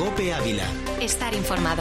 COPE Ávila. Estar informado.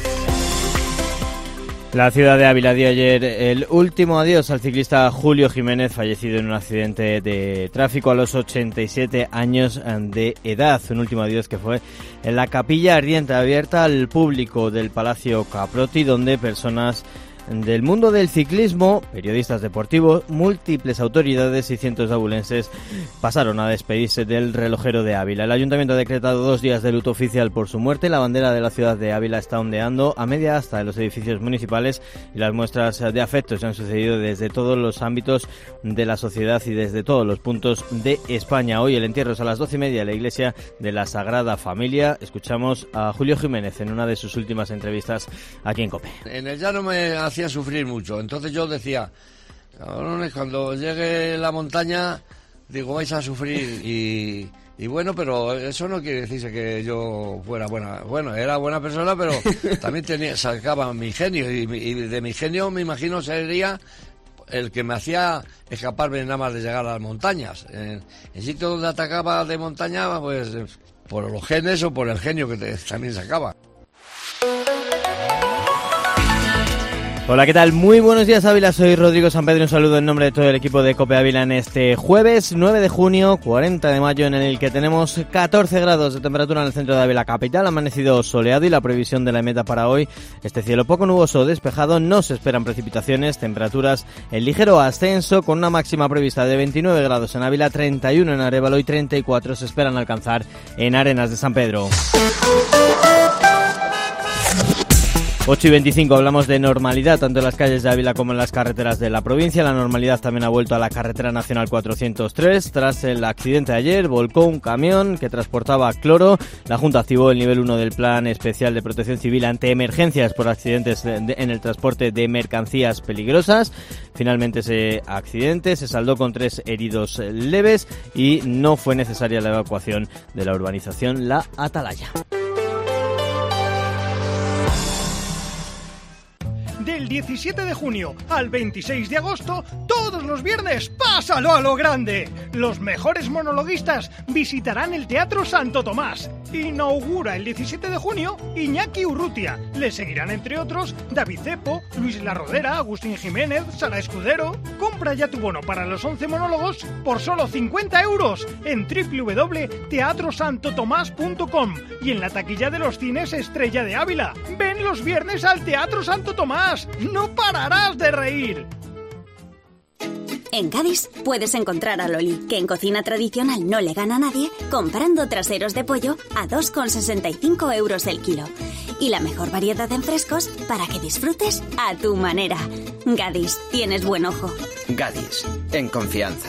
La ciudad de Ávila dio ayer el último adiós al ciclista Julio Jiménez, fallecido en un accidente de tráfico a los 87 años de edad. Un último adiós que fue en la capilla ardiente abierta al público del Palacio Caprotti, donde personas del mundo del ciclismo, periodistas deportivos, múltiples autoridades y cientos de abulenses pasaron a despedirse del relojero de Ávila. El ayuntamiento ha decretado 2 días de luto oficial por su muerte. La bandera de la ciudad de Ávila está ondeando a media asta en los edificios municipales y las muestras de afecto se han sucedido desde todos los ámbitos de la sociedad y desde todos los puntos de España. Hoy el entierro es a las 12:30 en la iglesia de la Sagrada Familia. Escuchamos a Julio Jiménez en una de sus últimas entrevistas aquí en COPE. En el llano me hacía sufrir mucho, entonces yo decía, cabrones, cuando llegue la montaña, digo, vais a sufrir y bueno, pero eso no quiere decirse que yo fuera buena. Bueno, era buena persona, pero también sacaba mi genio y de mi genio me imagino sería el que me hacía escaparme nada más de llegar a las montañas. En sitio donde atacaba de montaña, pues por los genes o por el genio que también sacaba. Hola, ¿qué tal? Muy buenos días, Ávila. Soy Rodrigo Sampedro. Un saludo en nombre de todo el equipo de COPE Ávila en este jueves 9 de junio, 40 de mayo, en el que tenemos 14 grados de temperatura en el centro de Ávila capital. Ha amanecido soleado y la previsión de la EMET para hoy, este cielo poco nuboso despejado. No se esperan precipitaciones, temperaturas en ligero ascenso, con una máxima prevista de 29 grados en Ávila, 31 en Arévalo y 34 se esperan alcanzar en Arenas de San Pedro. 8:25, hablamos de normalidad tanto en las calles de Ávila como en las carreteras de la provincia. La normalidad también ha vuelto a la carretera nacional 403. Tras el accidente de ayer, volcó un camión que transportaba cloro. La Junta activó el nivel 1 del Plan Especial de Protección Civil ante emergencias por accidentes en el transporte de mercancías peligrosas. Finalmente ese accidente se saldó con 3 heridos leves y no fue necesaria la evacuación de la urbanización La Atalaya. Del 17 de junio al 26 de agosto, todos los viernes, ¡pásalo a lo grande! Los mejores monologuistas visitarán el Teatro Santo Tomás. Inaugura el 17 de junio Iñaki Urrutia. Le seguirán, entre otros, David Cepo, Luis Larrodera, Agustín Jiménez, Sara Escudero. Compra ya tu bono para los 11 monólogos por solo 50 euros en www.teatrosantotomás.com y en la taquilla de los cines Estrella de Ávila. Ven los viernes al Teatro Santo Tomás. ¡No pararás de reír! En Gadis puedes encontrar a Loli, que en cocina tradicional no le gana a nadie, comprando traseros de pollo a 2,65 euros el kilo. Y la mejor variedad en frescos para que disfrutes a tu manera. Gadis, tienes buen ojo. Gadis, en confianza.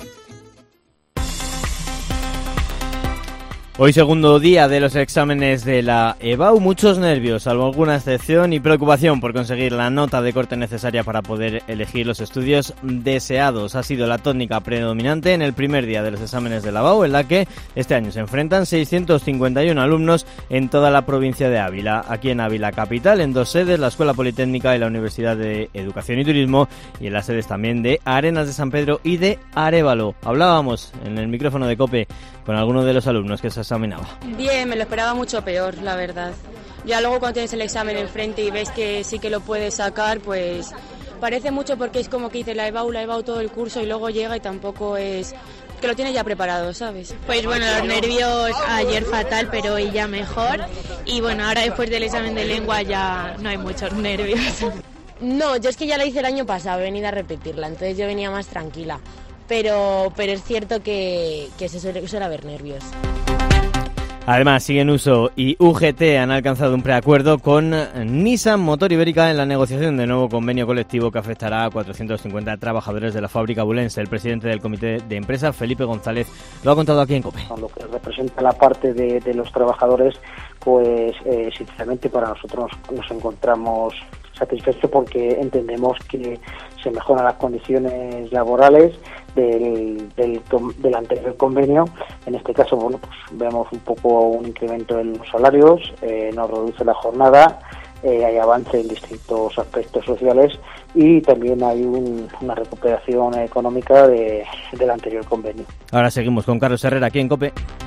Hoy segundo día de los exámenes de la EBAU, muchos nervios, salvo alguna excepción, y preocupación por conseguir la nota de corte necesaria para poder elegir los estudios deseados. Ha sido la tónica predominante en el primer día de los exámenes de la EBAU, en la que este año se enfrentan 651 alumnos en toda la provincia de Ávila. Aquí en Ávila capital, en 2 sedes, la Escuela Politécnica y la Universidad de Educación y Turismo, y en las sedes también de Arenas de San Pedro y de Arévalo. Hablábamos en el micrófono de COPE con algunos de los alumnos que se examinaba. Bien, me lo esperaba mucho peor, la verdad. Ya luego cuando tienes el examen enfrente y ves que sí que lo puedes sacar, pues parece mucho porque es como que hice la EBAU todo el curso y luego llega y tampoco es que lo tienes ya preparado, ¿sabes? Pues bueno, los nervios ayer fatal, pero hoy ya mejor. Y bueno, ahora después del examen de lengua ya no hay muchos nervios. No, yo es que ya la hice el año pasado, he venido a repetirla, entonces yo venía más tranquila. Pero es cierto que se suele haber nervios. Además, Siguen Uso y UGT han alcanzado un preacuerdo con Nissan Motor Ibérica en la negociación de nuevo convenio colectivo que afectará a 450 trabajadores de la fábrica bulense. El presidente del comité de empresa, Felipe González, lo ha contado aquí en COPE. Lo que representa la parte de los trabajadores, pues sinceramente para nosotros nos encontramos satisfechos porque entendemos que se mejoran las condiciones laborales del anterior convenio. En este caso, bueno, pues vemos un poco un incremento en los salarios, nos reduce la jornada, hay avance en distintos aspectos sociales y también hay una recuperación económica del anterior convenio. Ahora seguimos con Carlos Herrera aquí en COPE.